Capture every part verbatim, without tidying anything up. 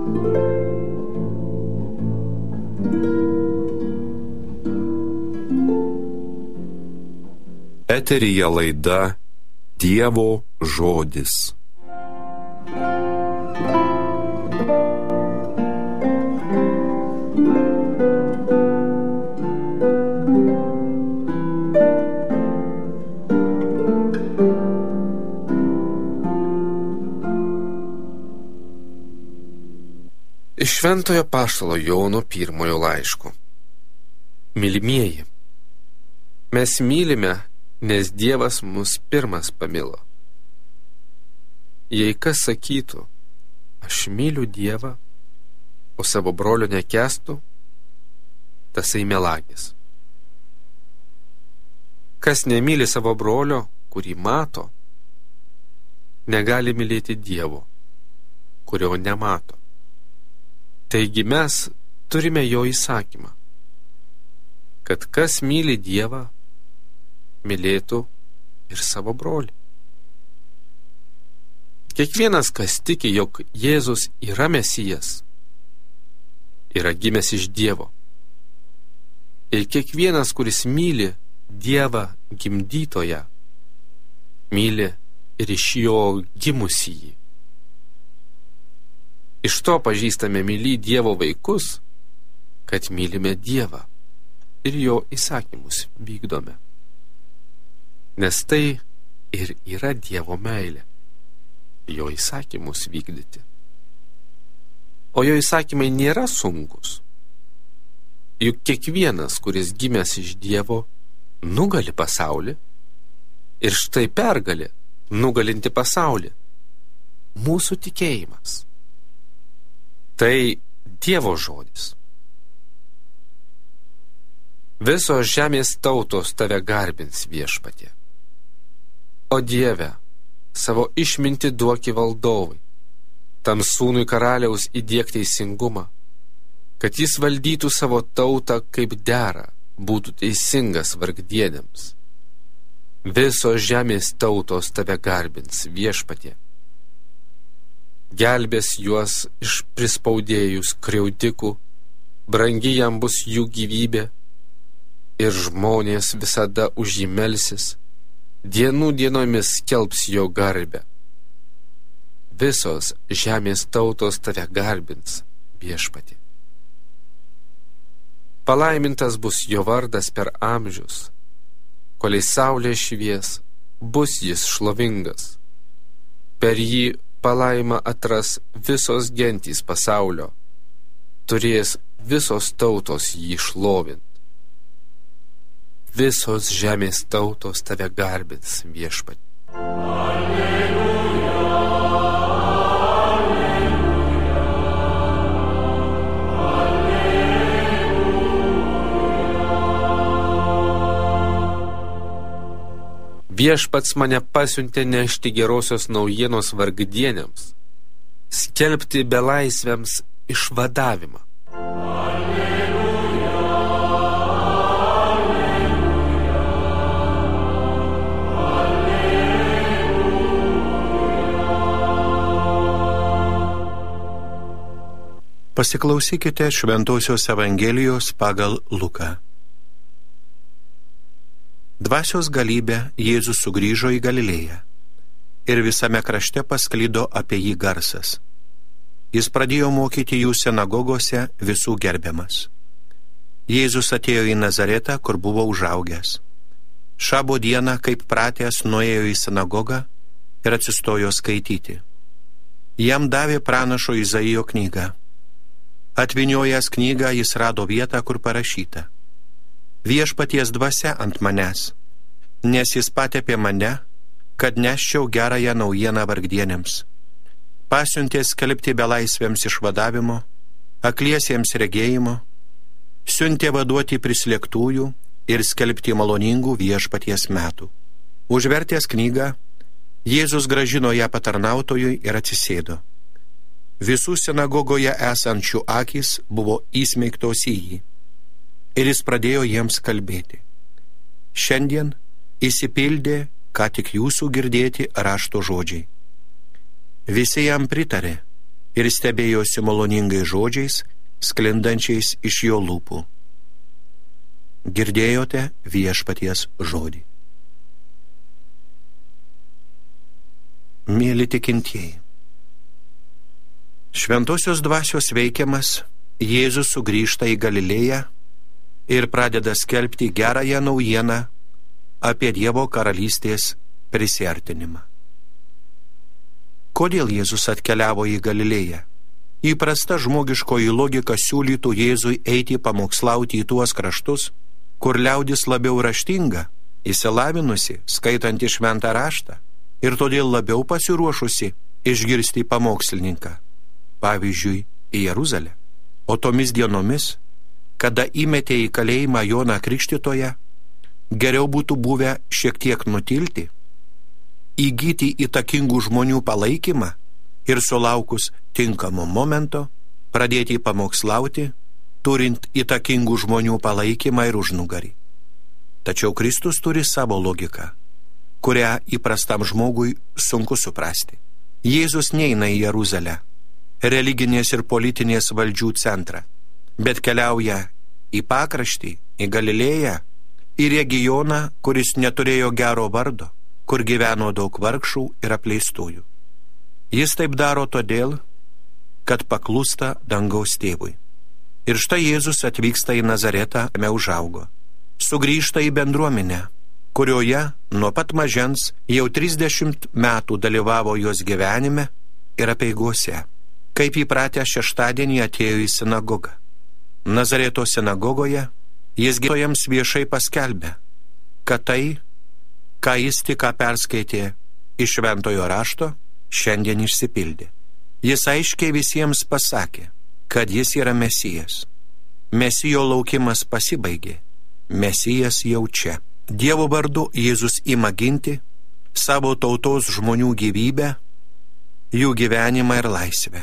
Eteryje laida Dievo žodis. Iš Šventojo Apaštalo Jono pirmojo laiško. Mylimieji, mes mylime, nes Dievas mus pirmas pamilo. Jei kas sakytų, aš myliu Dievą, o savo brolio nekęstų, tasai melagis. Kas nemyli savo brolio, kurį mato, negali mylėti Dievo, kurio nemato. Taigi mes turime jo įsakymą, kad kas myli Dievą, mylėtų ir savo brolį. Kiekvienas, kas tiki, jog Jėzus yra Mesijas, yra gimęs iš Dievo. Ir kiekvienas, kuris myli Dievą gimdytoją, myli ir iš jo gimusįjį. Iš to pažįstame mylį Dievo vaikus, kad mylime Dievą ir jo įsakymus vykdome. Nes tai ir yra Dievo meilė, jo įsakymus vykdyti. O jo įsakymai nėra sunkus. Juk kiekvienas, kuris gimęs iš Dievo, nugali pasaulį, ir štai pergalė, nugalinti pasaulį, mūsų tikėjimas. Tai Dievo žodis. Visos žemės tautos tave garbins, Viešpatie. O Dieve, savo išmintį duoki valdovui, tam sūnui karaliaus įdiek teisingumą, kad jis valdytų savo tautą kaip dera, būtų teisingas vargdienėms. Visos žemės tautos tave garbins, Viešpatie. Gelbės juos iš prispaudėjų skriaudikų, brangi jam bus jų gyvybė, ir žmonės visada už jį melsis, dienų dienomis skelbs jo garbę. Visos žemės tautos tave garbins, Viešpatie. Palaimintas bus jo vardas per amžius, kol saulė švies, bus jis šlovingas. Per jį palaimą atras visos gentys pasaulio, turės visos tautos jį šlovint. Visos žemės tautos tave garbins, Viešpatie. Alleluja, Viešpats mane pasiuntė nešti gerosios naujienos vargdieniams, skelbti belaisviams išvadavimą. Alleluja, Alleluja. Pasiklausykite Šventosios Evangelijos pagal Luką. Dvasios galybė Jėzus sugrįžo į Galilėją ir visame krašte pasklido apie jį garsas. Jis pradėjo mokyti jų sinagogose, visų gerbiamas. Jėzus atėjo į Nazaretą, kur buvo užaugęs. Šabo dieną, kaip pratęs, nuėjo į sinagogą ir atsistojo skaityti. Jam davė pranašo Izaijo knygą. Atvyniojęs knygą, jis rado vietą, kur parašyta: Viešpaties dvasia ant manęs, nes jis patepė mane, kad neščiau gerąją naujieną vargdienėms. Pasiuntė skelbti belaisviams išvadavimo, akliesiems regėjimo, siuntė vaduoti prislėgtųjų ir skelbti maloningų Viešpaties metų. Užvertęs knygą, Jėzus grąžino ją patarnautojui ir atsisėdo. Visų sinagogoje esančių akys buvo įsmeigtos į jį. Ir jis pradėjo jiems kalbėti: Šiandien įsipildė, ką tik jūsų girdėti rašto žodžiai. Visi jam pritarė ir stebėjosi maloningai žodžiais, sklindančiais iš jo lūpų. Girdėjote viešpaties žodį. Mėly tikintieji, šventosios dvasios veikiamas, Jėzus sugrįžta į Galilėją ir pradeda skelbti gerąją naujieną apie Dievo karalystės prisiartinimą. Kodėl Jėzus atkeliavo į Galilėją? Įprasta žmogiškoji logika siūlytų Jėzui eiti pamokslauti į tuos kraštus, kur liaudis labiau raštinga, išsilavinusi, skaitanti šventą raštą ir todėl labiau pasiruošusi išgirsti pamokslininką, pavyzdžiui, į Jeruzalę. O tomis dienomis, kada įmetė į kalėjimą Joną Krikštytoją, geriau būtų buvę šiek tiek nutilti, įgyti įtakingų žmonių palaikymą ir sulaukus tinkamo momento pradėti pamokslauti, turint įtakingų žmonių palaikymą ir užnugarį. Tačiau Kristus turi savo logiką, kurią įprastam žmogui sunku suprasti. Jėzus neina į Jeruzalę, religinės ir politinės valdžių centrą, bet keliauja į pakraštį, į Galilėją, į regioną, kuris neturėjo gero vardo, kur gyveno daug vargšų ir apleistųjų. Jis taip daro todėl, kad paklūsta dangaus tėvui. Ir štai Jėzus atvyksta į Nazaretą, kuriame užaugo. Sugrįžta į bendruomenę, kurioje nuo pat mažens jau trisdešimt metų dalyvavo jos gyvenime ir apeigose. Kaip įpratę šeštadienį atėjo į sinagogą. Nazareto sinagogoje jis gydytojams viešai paskelbė, kad tai, ką jis tik ką perskaitė iš šventojo rašto, šiandien išsipildė. Jis aiškiai visiems pasakė, kad jis yra Mesijas. Mesijo laukimas pasibaigė. Mesijas jau čia. Dievo vardu Jėzus ima ginti savo tautos žmonių gyvybę, jų gyvenimą ir laisvę.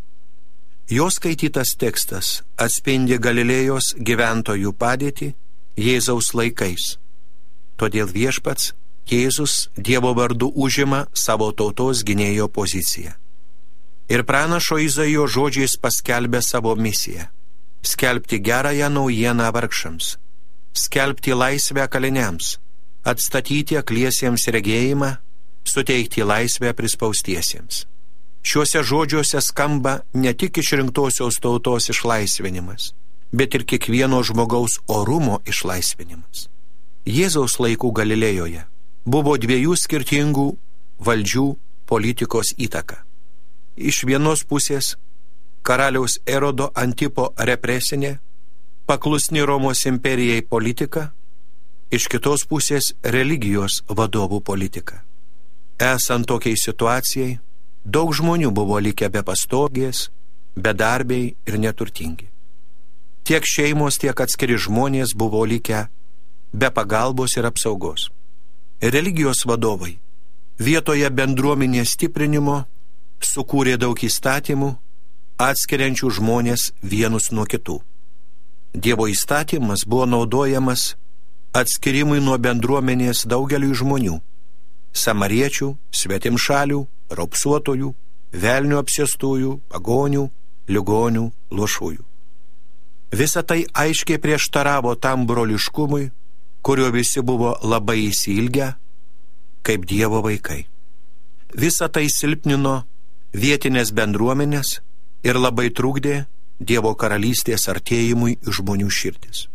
Jo skaitytas tekstas atspindi Galilėjos gyventojų padėtį Jėzaus laikais. Todėl viešpats Jėzus Dievo vardu užima savo tautos gynėjo poziciją. Ir pranašo Izaijo žodžiais paskelbė savo misiją – skelbti gerąją naujieną vargšams, skelbti laisvę kaliniams, atstatyti akliesiems regėjimą, suteikti laisvę prispaustiesiems. Šiuose žodžiuose skamba ne tik išrinktosios tautos išlaisvinimas, bet ir kiekvieno žmogaus orumo išlaisvinimas. Jėzaus laikų Galilėjoje buvo dviejų skirtingų valdžių politikos įtaka. Iš vienos pusės karaliaus Erodo Antipo represinė, paklusni Romos imperijai politika, iš kitos pusės religijos vadovų politika. Esant tokiai situacijai, daug žmonių buvo likę be pastogės, bedarbiai ir neturtingi. Tiek šeimos, tiek atskiri žmonės buvo likę be pagalbos ir apsaugos. Religijos vadovai vietoje bendruomenės stiprinimo sukūrė daug įstatymų, atskiriančių žmonės vienus nuo kitų. Dievo įstatymas buvo naudojamas atskirimui nuo bendruomenės daugeliui žmonių – samariečių, svetimšalių, raupsuotojų, velnių apsėstųjų, pagonių, ligonių, luošųjų. Visa tai aiškiai prieštaravo tam broliškumui, kurio visi buvo labai įsiilgę, kaip Dievo vaikai. Visa tai silpnino vietinės bendruomenės ir labai trukdė Dievo karalystės artėjimui į žmonių širdis.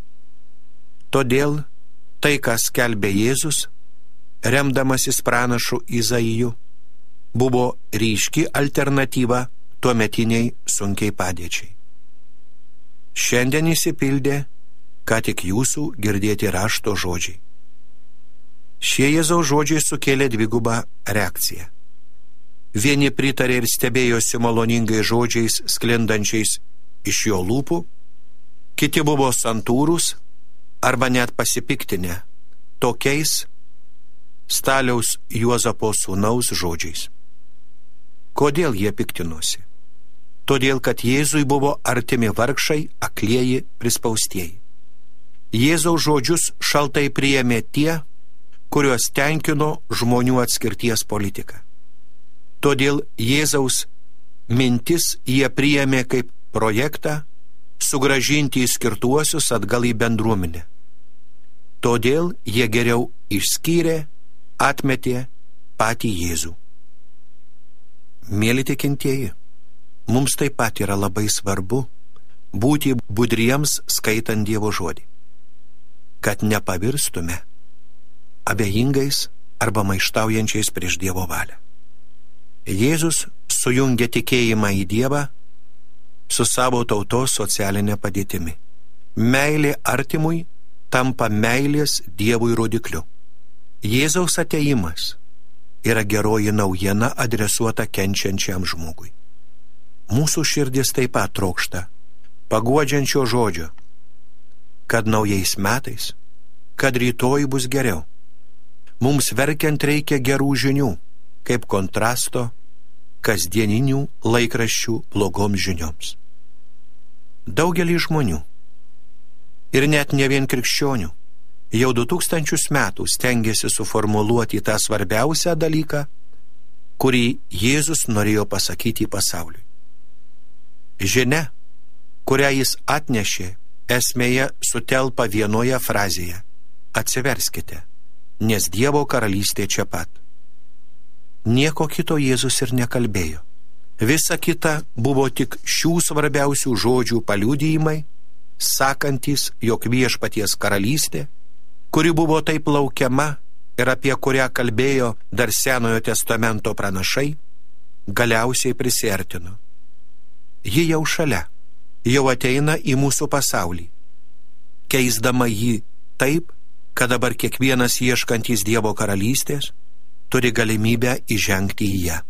Todėl tai, ką skelbė Jėzus, remdamasis pranašu Izaiju, buvo ryški alternatyva tuometiniai sunkiai padėčiai. Šiandien įsipildė, ką tik jūsų girdėti rašto žodžiai. Šie Jėzaus žodžiai sukėlė dvigubą reakciją. Vieni pritarė ir stebėjosi maloningai žodžiais sklindančiais iš jo lūpų, kiti buvo santūrūs arba net pasipiktinę tokiais Staliaus Juozapo sūnaus žodžiais. Kodėl jie piktinosi? Todėl, kad Jėzui buvo artimi vargšai, aklieji, prispaustieji. Jėzaus žodžius šaltai priėmė tie, kuriuos tenkino žmonių atskirties politika. Todėl Jėzaus mintis jie priėmė kaip projektą sugrąžinti įskirtuosius atgal į bendruomenę. Todėl jie geriau išskyrė, atmetė patį Jėzų. Mieli tikintieji, mums taip pat yra labai svarbu būti budriems skaitant Dievo žodį, kad nepavirstume abejingais arba maištaujančiais prieš Dievo valią. Jėzus sujungia tikėjimą į Dievą su savo tautos socialinė padėtimi. Meilė artimui tampa meilės Dievui rodikliu. Jėzaus atėjimas yra geroji naujiena adresuota kenčiančiam žmogui. Mūsų širdis taip pat trokšta paguodžiančio žodžio, kad naujais metais, kad rytoj bus geriau. Mums verkiant reikia gerų žinių, kaip kontrasto kasdieninių laikraščių blogoms žinioms. Daugelį žmonių, ir net ne vien krikščionių, jau du tūkstančius metų stengiasi suformuluoti tą svarbiausią dalyką, kurį Jėzus norėjo pasakyti pasauliui. Žinia, kurią jis atnešė, esmėje sutelpa vienoje frazėje: atsiverskite, nes Dievo karalystė čia pat. Nieko kito Jėzus ir nekalbėjo. Visa kita buvo tik šių svarbiausių žodžių paliudijimai, sakantys, jog viešpaties karalystė, kuri buvo taip laukiama ir apie kurią kalbėjo dar Senojo testamento pranašai, galiausiai prisiartino. Ji jau šalia, jau ateina į mūsų pasaulį, keisdama jį taip, kad dabar kiekvienas ieškantis Dievo karalystės turi galimybę įžengti į ją.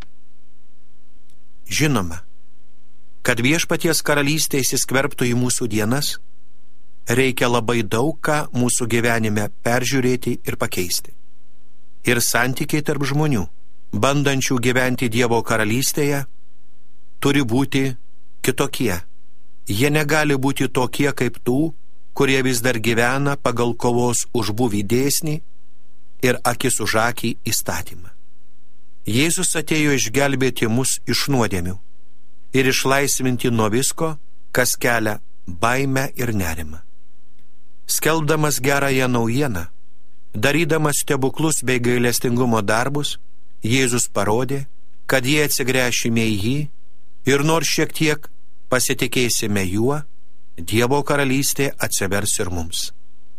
Žinoma, kad viešpaties karalystė įsiskverbtų į mūsų dienas, reikia labai daug ką mūsų gyvenime peržiūrėti ir pakeisti. Ir santykiai tarp žmonių, bandančių gyventi Dievo karalystėje, turi būti kitokie. Jie negali būti tokie kaip tų, kurie vis dar gyvena pagal kovos už buvį dėsnį ir akis už akį įstatymą. Jėzus atėjo išgelbėti mus iš nuodėmių ir išlaisvinti nuo visko, kas kelia baimę ir nerimą. Skelbdamas gerąją naujieną, darydamas stebuklus bei gailestingumo darbus, Jėzus parodė, kad jie atsigręšime į jį ir nors šiek tiek pasitikėsime juo, Dievo karalystė atsivers ir mums.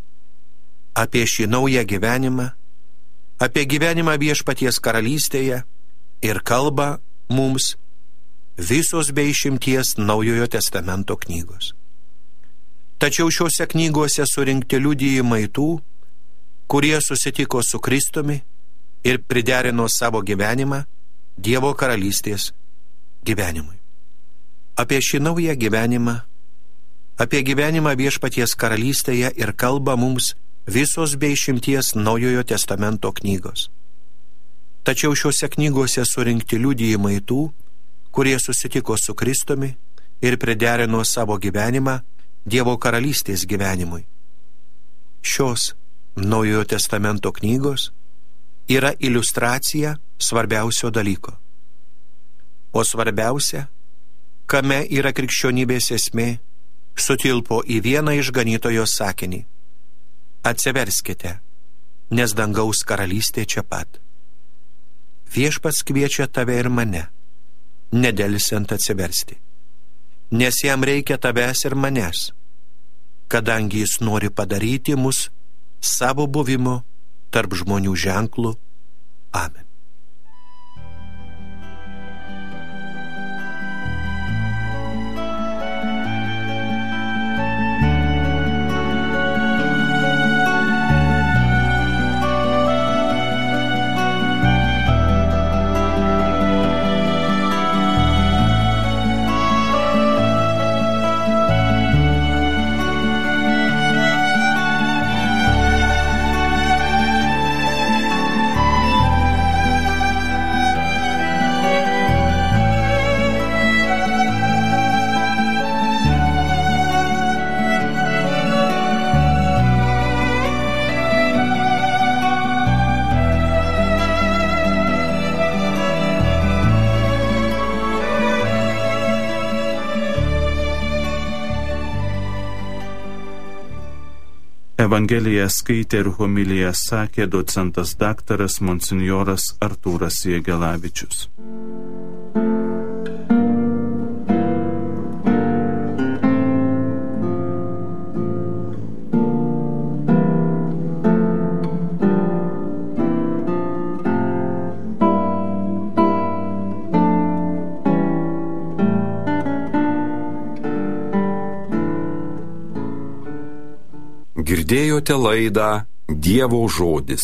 Apie šį naują gyvenimą, apie gyvenimą viešpaties karalystėje ir kalba mums visos be išimties Naujojo testamento knygos. Tačiau šiuose knygose surinkti liudijimai tų, kurie susitiko su Kristumi ir priderino savo gyvenimą Dievo karalystės gyvenimui. Apie šį naują gyvenimą, apie gyvenimą viešpaties karalystėje ir kalba mums visos be išimties Naujojo testamento knygos. Tačiau šiuose knygose surinkti liudijimai tų, kurie susitiko su Kristumi ir priderino savo gyvenimą Dievo karalystės gyvenimui. Šios Naujojo testamento knygos yra iliustracija svarbiausio dalyko. O svarbiausia, kame yra krikščionybės esmė, sutilpo į vieną išganytojo sakinį: atsiverskite, nes dangaus karalystė čia pat. Viešpats kviečia tave ir mane, nedelsiant atsiversti, nes jam reikia tavęs ir manęs, kadangi jis nori padaryti mus savo buvimu tarp žmonių ženklų. Amen. Evangeliją skaitė ir homiliją sakė docentas daktaras monsinjoras Artūras Jėgelavičius. Girdėjote laidą Dievo žodis.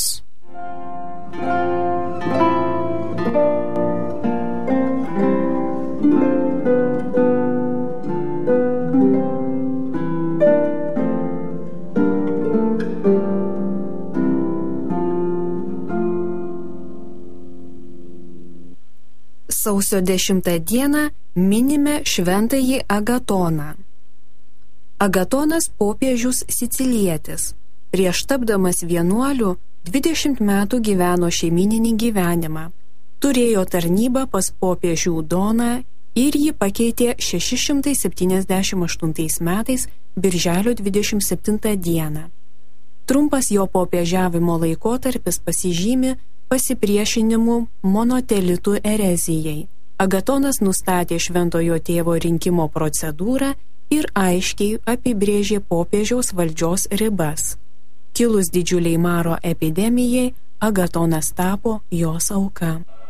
Sausio dešimtą dieną minime šventąjį Agatoną. Agatonas popiežius sicilietis. Prieš tapdamas vienuoliu dvidešimt metų gyveno šeimyninį gyvenimą. Turėjo tarnybą pas popiežių Doną ir jį pakeitė šeši šimtai septyniasdešimt aštuntais metais birželio dvidešimt septintą dieną. Trumpas jo popiežiavimo laikotarpis pasižymi pasipriešinimu monotelitų erezijai. Agatonas nustatė šventojo tėvo rinkimo procedūrą ir aiškiai apibrėžė popiežiaus valdžios ribas. Kilus didžiuliai maro epidemijai, Agatonas tapo jos auka.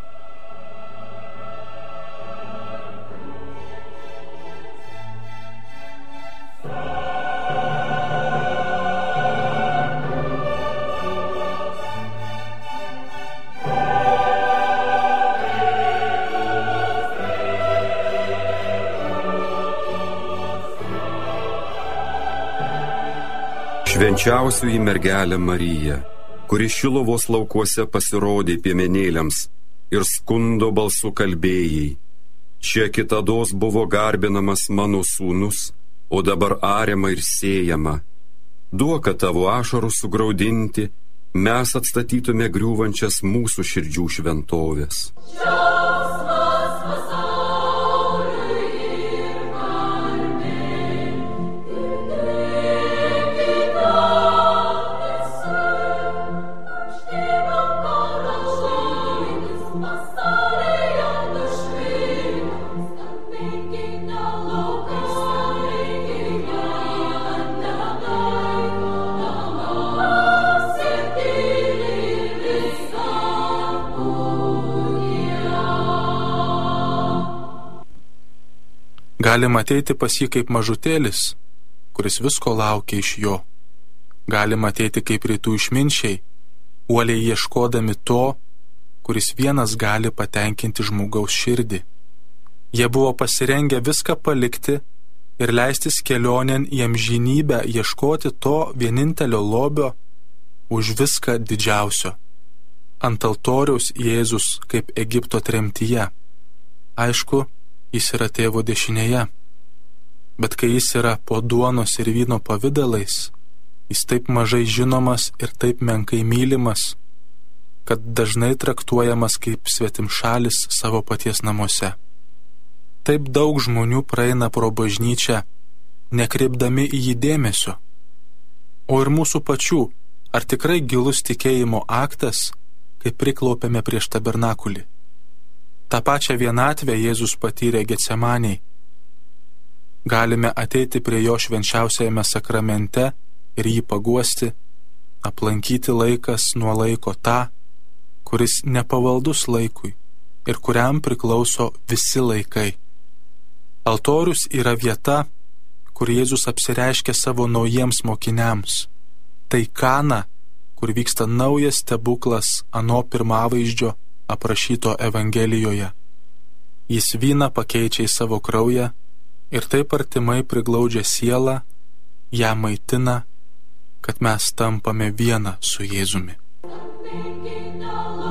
Švenčiausioji mergelė Marija, kuri Šiluvos laukuose pasirodė piemenėliams ir skundo balsu kalbėjai, čia kitados buvo garbinamas mano sūnus, o dabar ariama ir sėjama. Duok, kad tavo ašarų sugraudinti, mes atstatytume griūvančias mūsų širdžių šventovės. Galima ateiti pas jį kaip mažutėlis, kuris visko laukia iš jo. Galima ateiti kaip rytų išminčiai, uoliai ieškodami to, kuris vienas gali patenkinti žmogaus širdį. Jie buvo pasirengę viską palikti ir leistis kelionėn į amžinybę, ieškoti to vienintelio lobio už viską didžiausio. Ant altoriaus Jėzus kaip Egipto tremtyje. Aišku, jis yra tėvo dešinėje, bet kai jis yra po duonos ir vyno pavidalais, jis taip mažai žinomas ir taip menkai mylimas, kad dažnai traktuojamas kaip svetimšalis savo paties namuose. Taip daug žmonių praeina pro bažnyčią, nekreipdami į jį dėmesio. O ir mūsų pačių, ar tikrai gilus tikėjimo aktas, kai priklaupėme prieš tabernakulį? Ta pačią vienatvę Jėzus patyrė Getsemaniai. Galime ateiti prie jo švenčiausiajame sakramente ir jį paguosti, aplankyti laikas nuo laiko tą, kuris nepavaldus laikui ir kuriam priklauso visi laikai. Altorius yra vieta, kur Jėzus apsireiškia savo naujiems mokiniams. Tai Kana, kur vyksta naujas stebuklas ano pirmavaizdžio aprašyto Evangelijoje. Jis vyną pakeičia į savo kraują ir taip artimai priglaudžia sielą, ją maitina, kad mes tampame viena su Jėzumi.